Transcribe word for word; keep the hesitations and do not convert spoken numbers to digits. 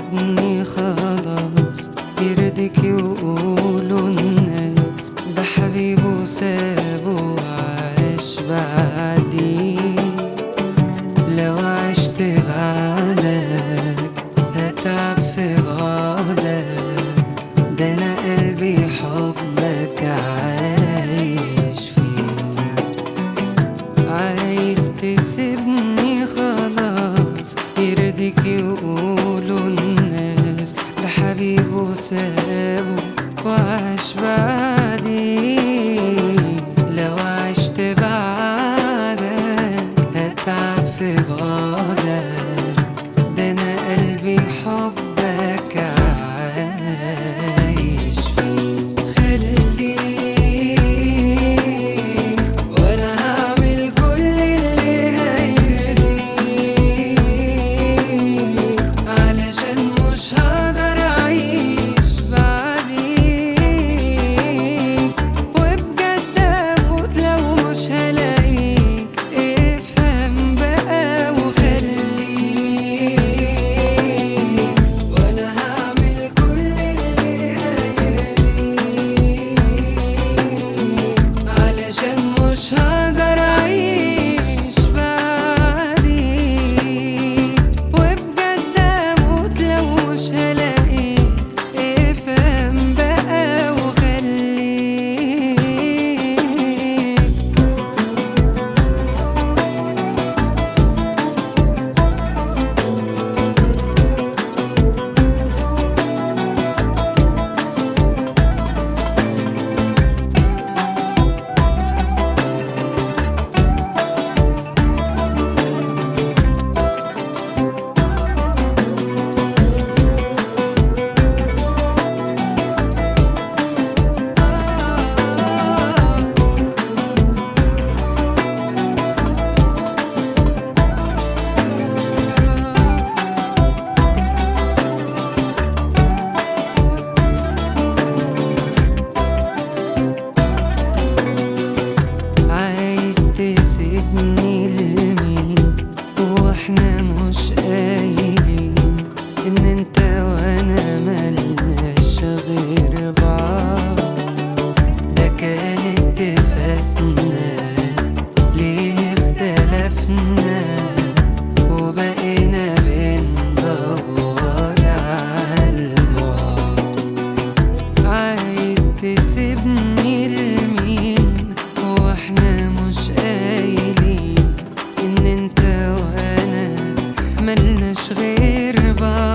سابني خلاص، يرضيك يقولوا الناس ده حبيبه سابه وعاش بعدي. لو عشت بعدك هتعب في بعدك، ده انا قلبي حبك عايش فيه. عايز تسيبني خلاص، يرضيك يقولوا الناس ده حبيبه سابه وعاش بعدي. لو عشت بعدك هتعب في بعدك، ده انا قلبي حبك عايش فيه. خليك وانا هعمل كل اللي هيرضيك، علشان مش هقدر اعيش بعديك. وبجد اموت لو مش هلاقيك، افهم بقى وخليك. وانا هعمل كل اللي هيرضيك، علشان مش هقدر اعيش بعديك. وبجد اموت لو مش هلاقيك، افهم بقى وخليك. عايز تسيبني لمين واحنا مش قايلين ان انت وانا ملناش غير بعض؟ ده كان اتفاقنا، ليه اختلفنا وبقينا بندور عالبعد؟ عايز تسيبني لمين واحنا مش قايلين ان انت وانا ملناش غير بعض؟